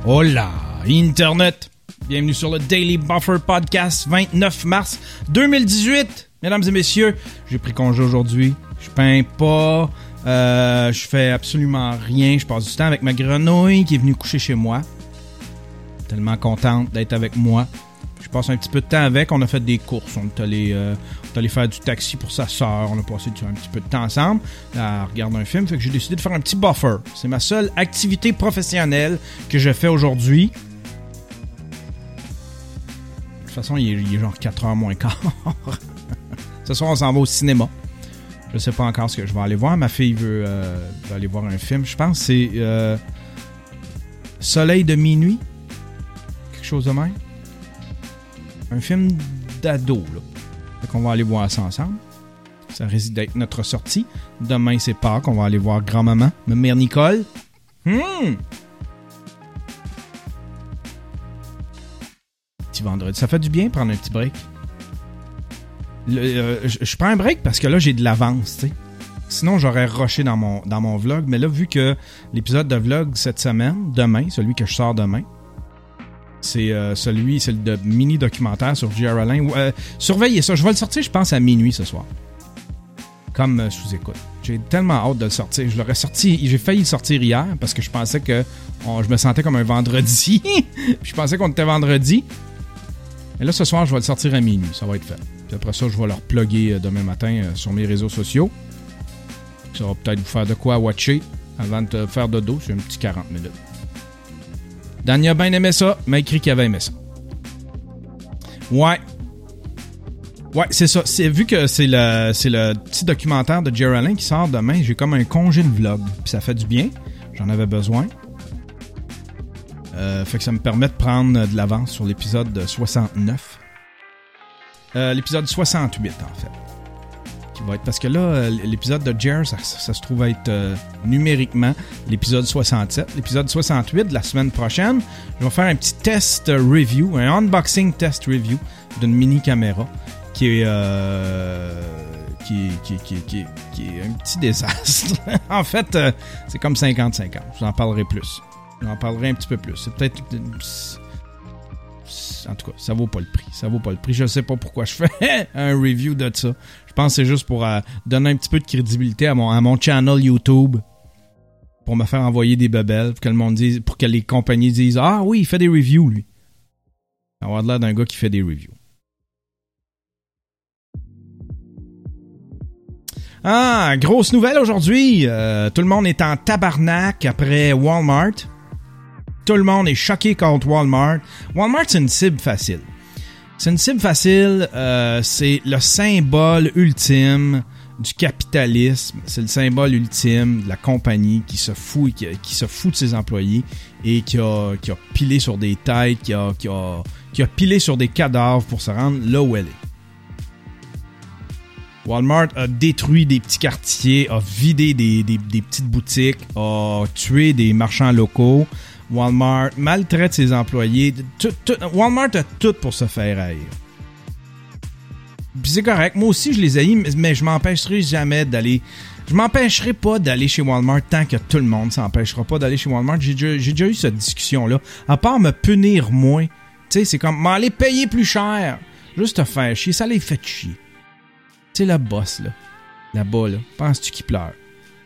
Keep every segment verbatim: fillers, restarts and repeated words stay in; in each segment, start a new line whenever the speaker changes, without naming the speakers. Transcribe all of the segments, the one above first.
Hola, Internet! Bienvenue sur le Daily Buffer Podcast, vingt-neuf mars deux mille dix-huit. Mesdames et messieurs, j'ai pris congé aujourd'hui. Je peins pas, euh, je fais absolument rien. Je passe du temps avec ma grenouille qui est venue coucher chez moi. Tellement contente d'être avec moi. Je passe un petit peu de temps avec. On a fait des courses. On est allé, euh, on est allé faire du taxi pour sa sœur. On a passé un petit peu de temps ensemble à regarder un film. Fait que j'ai décidé de faire un petit buffer. C'est ma seule activité professionnelle que je fais aujourd'hui. De toute façon, il est, il est genre quatre heures moins quart. Ce soir, on s'en va au cinéma. Je sais pas encore ce que je vais aller voir. Ma fille veut, euh, veut aller voir un film. Je pense que c'est euh, Soleil de minuit. Quelque chose de même. Un film d'ado, là. Fait qu'on va aller voir ça ensemble. Ça risque d'être notre sortie. Demain, c'est Pâques. On va aller voir grand-maman, ma mère Nicole. Hum! Petit vendredi. Ça fait du bien prendre un petit break. Le, euh, je, je prends un break parce que là, j'ai de l'avance, tu sais. Sinon, j'aurais rushé dans mon, dans mon vlog. Mais là, vu que l'épisode de vlog cette semaine, demain, celui que je sors demain, c'est euh, celui, c'est le mini-documentaire sur J R. Alain. Euh, surveillez ça. Je vais le sortir, je pense, à minuit ce soir. Comme euh, sous-écoute. J'ai tellement hâte de le sortir. Je l'aurais sorti, j'ai failli le sortir hier parce que je pensais que on, je me sentais comme un vendredi. Je pensais qu'on était vendredi. Et là, ce soir, je vais le sortir à minuit. Ça va être fait. Puis après ça, je vais le reploguer demain matin euh, sur mes réseaux sociaux. Ça va peut-être vous faire de quoi watcher avant de te faire dodo. C'est un petit quarante minutes. Danny a bien aimé ça, m'a écrit qu'il avait aimé ça. Ouais. Ouais, c'est ça. C'est, vu que c'est le, c'est le petit documentaire de J R. Alain qui sort demain, j'ai comme un congé de vlog. Puis ça fait du bien. J'en avais besoin. Euh, fait que ça me permet de prendre de l'avance sur l'épisode soixante-neuf. Euh, l'épisode soixante-huit, en fait. Qui va être, parce que là, l'épisode de Jer, ça, ça, ça se trouve être euh, numériquement l'épisode soixante-sept. L'épisode soixante-huit de la semaine prochaine, je vais faire un petit test review, un unboxing test review d'une mini caméra qui est, euh, qui, qui, qui, qui, qui est un petit désastre. En fait, euh, c'est comme cinquante cinquante. Je vous en parlerai plus. J'en parlerai un petit peu plus. C'est peut-être... En tout cas, ça vaut pas le prix. Ça vaut pas le prix. Je sais pas pourquoi je fais un review de ça. Je pense que c'est juste pour euh, donner un petit peu de crédibilité à mon, à mon channel YouTube. Pour me faire envoyer des bebelles. Pour que le monde dise, pour que les compagnies disent « Ah oui, il fait des reviews, lui. » Avoir l'air d'un gars qui fait des reviews. Ah, grosse nouvelle aujourd'hui. Euh, tout le monde est en tabarnak après Walmart. Tout le monde est choqué contre Walmart. Walmart, c'est une cible facile. C'est une cible facile. Euh, c'est le symbole ultime du capitalisme. C'est le symbole ultime de la compagnie qui se fout, qui, qui se fout de ses employés et qui a, qui a pilé sur des têtes, qui a, qui a, qui a pilé sur des cadavres pour se rendre là où elle est. Walmart a détruit des petits quartiers, a vidé des, des, des petites boutiques, a tué des marchands locaux. Walmart maltraite ses employés. Tout, tout, Walmart a tout pour se faire haïr. Puis c'est correct. Moi aussi, je les haïs, mais je m'empêcherai jamais d'aller... Je m'empêcherai pas d'aller chez Walmart tant que tout le monde s'empêchera pas d'aller chez Walmart. J'ai déjà, j'ai déjà eu cette discussion-là. À part me punir moins. Tu sais, c'est comme m'aller payer plus cher. Juste te faire chier. Ça les fait chier. Tu sais, la boss, là. Là-bas, là. Penses-tu qu'il pleure?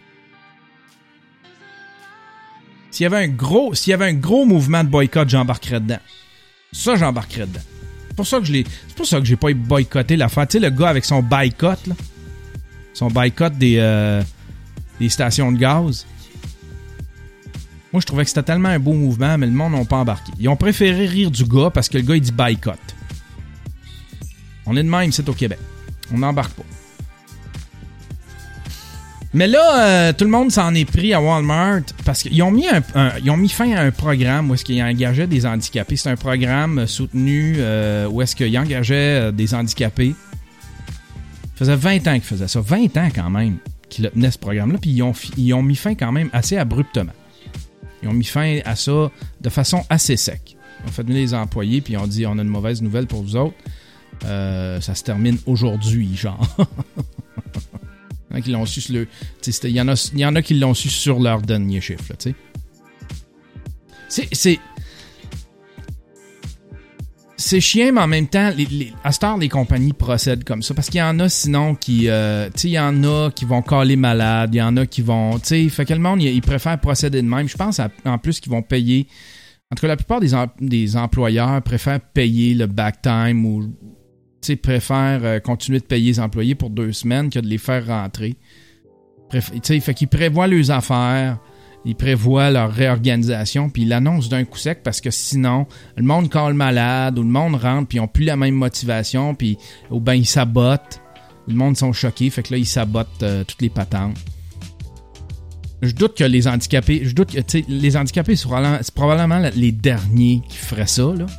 S'il y avait un gros, s'il y avait un gros mouvement de boycott, j'embarquerais dedans. Ça, j'embarquerais dedans. C'est pour ça que je l'ai, c'est pour ça que j'ai pas boycotté l'affaire. Tu sais, le gars avec son boycott, là. Son boycott des, euh, des stations de gaz. Moi, je trouvais que c'était tellement un beau mouvement, mais le monde n'a pas embarqué. Ils ont préféré rire du gars parce que le gars, il dit boycott. On est de même, c'est au Québec. On n'embarque pas. Mais là, euh, tout le monde s'en est pris à Walmart parce qu'ils ont mis un, un, ils ont mis fin à un programme où est-ce qu'ils engageaient des handicapés. C'est un programme soutenu euh, où est-ce qu'ils engageaient des handicapés. Ça faisait vingt ans qu'ils faisaient ça. vingt ans quand même qu'ils tenaient ce programme-là. Puis ils ont, ils ont mis fin quand même assez abruptement. Ils ont mis fin à ça de façon assez sec. Ils ont fait venir les employés puis ils ont dit « On a une mauvaise nouvelle pour vous autres. Euh, ça se termine aujourd'hui, genre. » Qui l'ont su le, il y en a, il y en a qui l'ont su sur leur dernier chiffre, là, tu sais. C'est, c'est, c'est chiant, mais en même temps, les, les, à cette heure, les compagnies procèdent comme ça. Parce qu'il y en a, sinon, qui... Euh, tu sais, il y en a qui vont caler malade. Il y en a qui vont... Tu sais, fait que le monde, ils préfèrent procéder de même. Je pense, à, en plus, qu'ils vont payer... En tout cas, la plupart des, em- des employeurs préfèrent payer le back time ou... Tu sais, préfèrent euh, continuer de payer les employés pour deux semaines que de les faire rentrer. Préf- tu sais, fait qu'ils prévoient leurs affaires... Ils prévoient leur réorganisation, puis ils l'annoncent d'un coup sec parce que sinon, le monde cale malade ou le monde rentre, puis ils n'ont plus la même motivation, puis ou bien ils sabotent. Le monde sont choqués, fait que là, ils sabotent euh, toutes les patentes. Je doute que les handicapés, je doute que, tu sais, les handicapés, c'est probablement, c'est probablement les derniers qui feraient ça, là.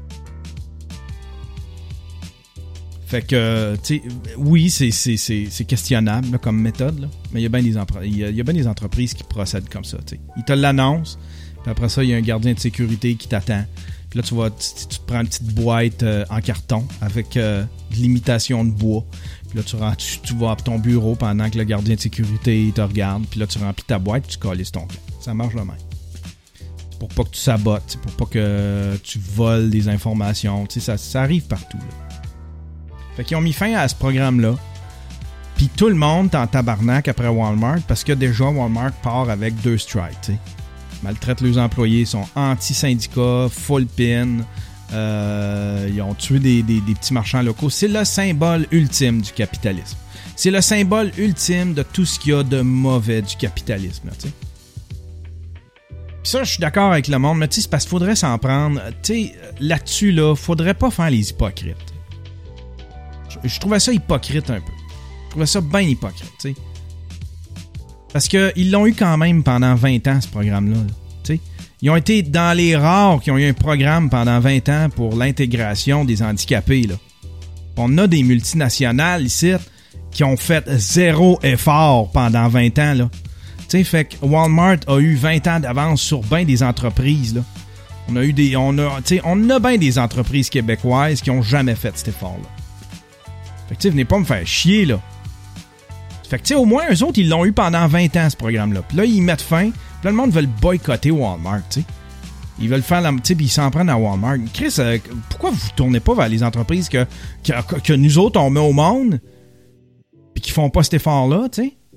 Fait que, tu sais, oui, c'est, c'est, c'est, c'est questionnable là, comme méthode, là, mais il y a bien des, empre- il y a, il y a bien des entreprises qui procèdent comme ça. T'sais. Ils te l'annoncent, puis après ça, il y a un gardien de sécurité qui t'attend. Puis là, tu vas, tu, tu te prends une petite boîte euh, en carton avec euh, de l'imitation de bois. Puis là, tu, rentres, tu, tu vas à ton bureau pendant que le gardien de sécurité te regarde. Puis là, tu remplis ta boîte, puis tu calisses ton camp. Ça marche de même. C'est pour pas que tu sabotes, c'est pour pas que tu voles des informations. Ça, ça arrive partout, là. Fait qu'ils ont mis fin à ce programme-là. Puis tout le monde est en tabarnak après Walmart parce que déjà Walmart part avec deux strikes. T'sais. Maltraitent leurs employés, sont anti-syndicats, full pin. Euh, ils ont tué des, des, des petits marchands locaux. C'est le symbole ultime du capitalisme. C'est le symbole ultime de tout ce qu'il y a de mauvais du capitalisme. T'sais. Puis ça, je suis d'accord avec le monde, mais c'est parce qu'il faudrait s'en prendre. T'sais, là-dessus, là, faudrait pas faire les hypocrites. Je trouvais ça hypocrite un peu. Je trouvais ça bien hypocrite, tu sais. Parce qu'ils l'ont eu quand même pendant vingt ans, ce programme-là. Tu sais. Ils ont été dans les rares qui ont eu un programme pendant vingt ans pour l'intégration des handicapés, là. On a des multinationales ici qui ont fait zéro effort pendant vingt ans, là. Tu sais, fait que Walmart a eu vingt ans d'avance sur bien des entreprises, là. On a eu des... On a, tu sais, on a bien des entreprises québécoises qui ont jamais fait cet effort-là. Fait que tu sais, venez pas me faire chier, là. Fait que tu sais, au moins, eux autres, ils l'ont eu pendant vingt ans, ce programme-là. Puis là, ils mettent fin. Puis là, le monde veut le boycotter Walmart, tu sais. Ils veulent faire la... Tu sais, puis ils s'en prennent à Walmart. Chris, euh, pourquoi vous tournez pas vers les entreprises que, que, que nous autres, on met au monde, puis qui font pas cet effort-là, tu sais?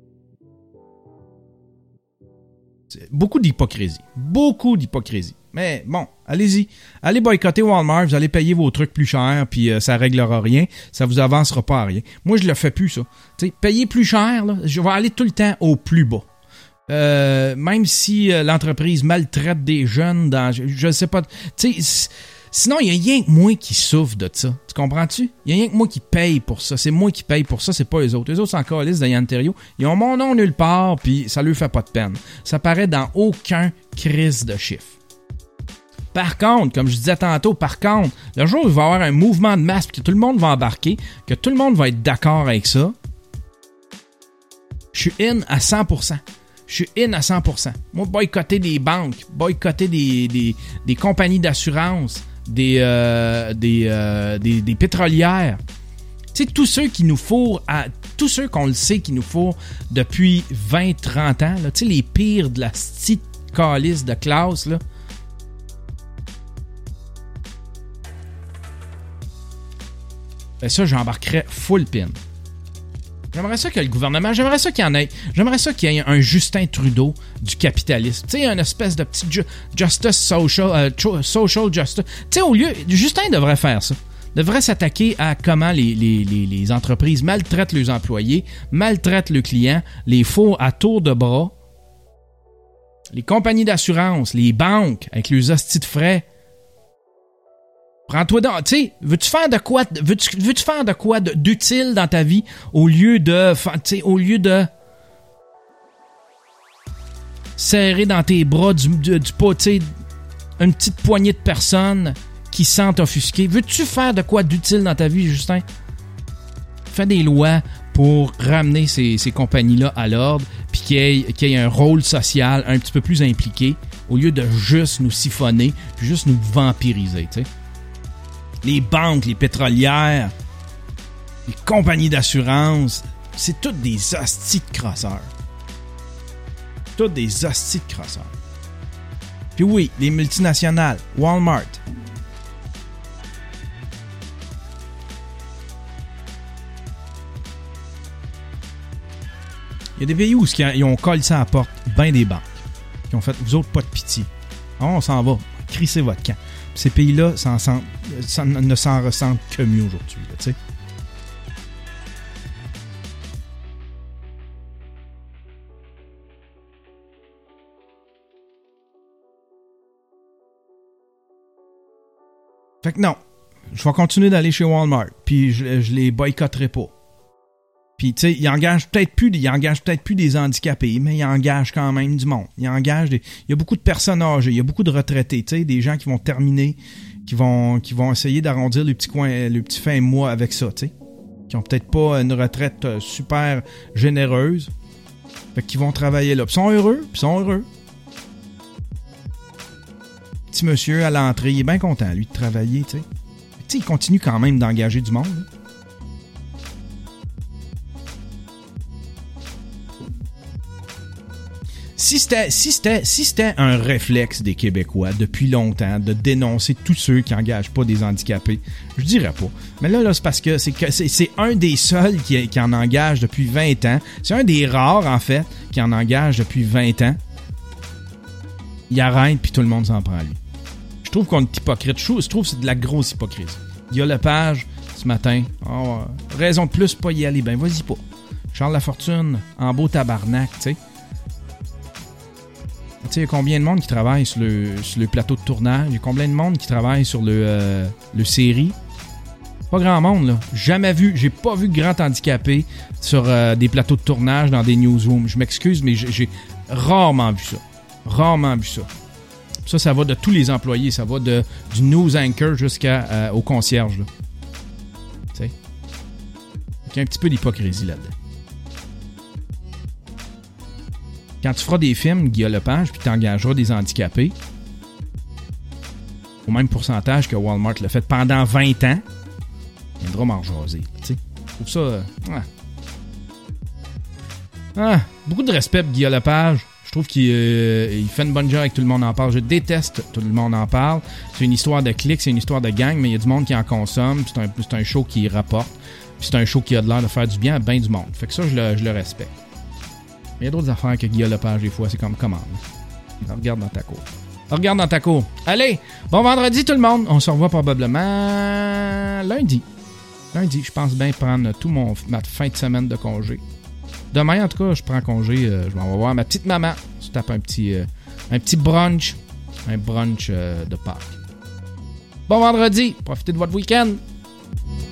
C'est beaucoup d'hypocrisie. Beaucoup d'hypocrisie. Mais bon, allez-y. Allez boycotter Walmart, vous allez payer vos trucs plus cher, puis euh, ça réglera rien. Ça vous avancera pas à rien. Moi, je le fais plus, ça. T'sais, payer plus cher, là, je vais aller tout le temps au plus bas. Euh, même si euh, l'entreprise maltraite des jeunes dans... Je, je sais pas... Tu sais, sinon, il y a rien que moi qui souffre de ça. Tu comprends-tu? Il y a rien que moi qui paye pour ça. C'est moi qui paye pour ça, c'est pas les autres. Les autres, c'est encore liste d'Yann Terriot. Ils ont mon nom nulle part, puis ça leur fait pas de peine. Ça paraît dans aucun crise de chiffre. Par contre, comme je disais tantôt, par contre, le jour où il va y avoir un mouvement de masse, que tout le monde va embarquer, que tout le monde va être d'accord avec ça, je suis in à cent pour cent. Je suis in à cent pour cent. Moi, boycotter des banques, boycotter des, des, des compagnies d'assurance, des, euh, des, euh, des, des pétrolières. Tu sais, tous ceux qui nous fourrent, à, tous ceux qu'on le sait qui nous fourrent depuis vingt trente ans, tu sais, les pires de la petite calice de classe, là. Ben ça, j'embarquerais full pin. J'aimerais ça que le gouvernement, j'aimerais ça qu'il y en ait, j'aimerais ça qu'il y ait un Justin Trudeau du capitalisme. Tu sais, une espèce de petit ju- justice social, euh, social justice. Tu sais, au lieu, Justin devrait faire ça. Devrait s'attaquer à comment les, les, les, les entreprises maltraitent leurs employés, maltraitent leurs clients, les font à tour de bras. Les compagnies d'assurance, les banques, avec leurs hosties de frais. Prends-toi dans, tu sais, veux-tu faire de quoi, veux-tu, veux-tu faire de quoi de, d'utile dans ta vie au lieu de, tu sais, au lieu de serrer dans tes bras du, du, du pot, tu sais, une petite poignée de personnes qui se sentent offusquées. Veux-tu faire de quoi d'utile dans ta vie, Justin? Fais des lois pour ramener ces, ces compagnies-là à l'ordre, puis qu'il y ait, qu'il y ait un rôle social un petit peu plus impliqué, au lieu de juste nous siphonner, puis juste nous vampiriser, tu sais. Les banques, les pétrolières, les compagnies d'assurance, c'est toutes des hosties de crosseurs. Toutes des hosties de crosseurs. Puis oui, les multinationales, Walmart, Il y a des pays où ils ont collé ça à la porte, ben des banques, qui ont fait, vous autres, pas de pitié. Ah, on s'en va, crissez votre camp. Puis ces pays-là s'en sentent, s'en, ne s'en ressentent que mieux aujourd'hui, tu sais. Fait que non, je vais continuer d'aller chez Walmart, puis je, je les boycotterai pas. Puis tu sais, ils engagent peut-être plus, ils engagent peut-être plus des handicapés, mais ils engagent quand même du monde. Ils engagent des, il y a beaucoup de personnes âgées, il y a beaucoup de retraités, tu sais, des gens qui vont terminer, qui vont, qui vont essayer d'arrondir le petit coin, le petit fin de mois avec ça, tu sais, qui ont peut-être pas une retraite super généreuse, fait qu'ils vont travailler là. Puis ils sont heureux, puis ils sont heureux. Petit monsieur à l'entrée, il est bien content, lui, de travailler, tu sais. Tu sais, il continue quand même d'engager du monde. Hein. Si c'était, si c'était, si c'était un réflexe des Québécois depuis longtemps de dénoncer tous ceux qui engagent pas des handicapés, je dirais pas. Mais là, là c'est parce que c'est, que c'est, c'est un des seuls qui, qui en engage depuis vingt ans. C'est un des rares, en fait, qui en engage depuis vingt ans. Il arrête, puis tout le monde s'en prend à lui. Je trouve qu'on est hypocrite. Je trouve que c'est de la grosse hypocrisie. Guillaume Lepage, ce matin, oh, raison de plus pas y aller. Ben, vas-y pas. Charles Lafortune, en beau tabarnak, tu sais. Tu sais, il y a combien de monde qui travaille sur le, sur le plateau de tournage? Il y a combien de monde qui travaille sur le, euh, le série? Pas grand monde, là. Jamais vu. J'ai pas vu de grand handicapé sur euh, des plateaux de tournage dans des newsrooms. Je m'excuse, mais j'ai, j'ai rarement vu ça. Rarement vu ça. Ça, ça va de tous les employés. Ça va de, du news anchor jusqu'au euh, concierge, là. Tu sais? Il y a un petit peu d'hypocrisie là-dedans. Quand tu feras des films, Guillaume Lepage, puis tu engageras des handicapés, au même pourcentage que Walmart l'a fait pendant vingt ans, il viendra m'en jaser. Tu sais, je trouve ça... Euh, ah. Ah, beaucoup de respect pour Guillaume Lepage. Je trouve qu'il euh, il fait une bonne job avec Tout le monde en parle. Je déteste Tout le monde en parle. C'est une histoire de clics, c'est une histoire de gang, mais il y a du monde qui en consomme. C'est un, c'est un show qui rapporte. Puis c'est un show qui a de l'air de faire du bien à bien du monde. Fait que ça, je le, je le respecte. Mais il y a d'autres affaires que Guillaume Lepage, des fois, c'est comme commande. Regarde dans ta cour. Regarde dans ta cour. Allez, bon vendredi tout le monde. On se revoit probablement lundi. Lundi, je pense bien prendre tout mon ma fin de semaine de congé. Demain, en tout cas, je prends congé. Euh, je vais voir ma petite maman. Je tape un petit, euh, un petit brunch. Un brunch euh, de Pâques. Bon vendredi. Profitez de votre week-end.